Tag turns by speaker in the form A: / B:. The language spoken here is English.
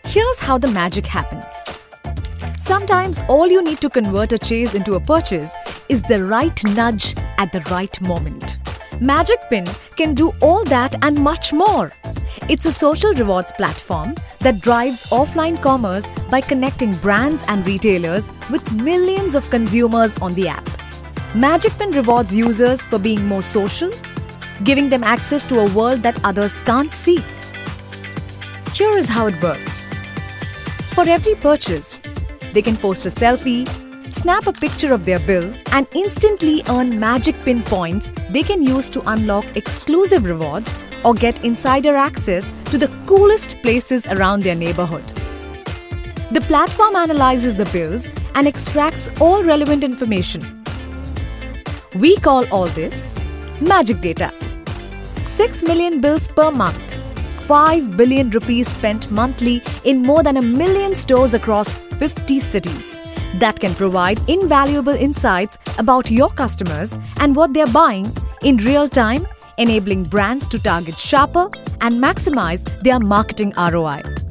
A: Here's how the magic happens. Sometimes all you need to convert a chase into a purchase is the right nudge at the right moment. Magic Pin can do all that and much more. It's a social rewards platform that drives offline commerce by connecting brands and retailers with millions of consumers on the app. Magic Pin rewards users for being more social, giving them access to a world that others can't see. Here is how it works. For every purchase, they can post a selfie, snap a picture of their bill, and instantly earn Magic Pin points they can use to unlock exclusive rewards or get insider access to the coolest places around their neighborhood. The platform analyzes the bills and extracts all relevant information. We call all this Magic Data. 6 million bills per month, 5 billion rupees spent monthly in more than 1 million stores across 50 cities that can provide invaluable insights about your customers and what they're buying in real time, enabling brands to target sharper and maximize their marketing ROI.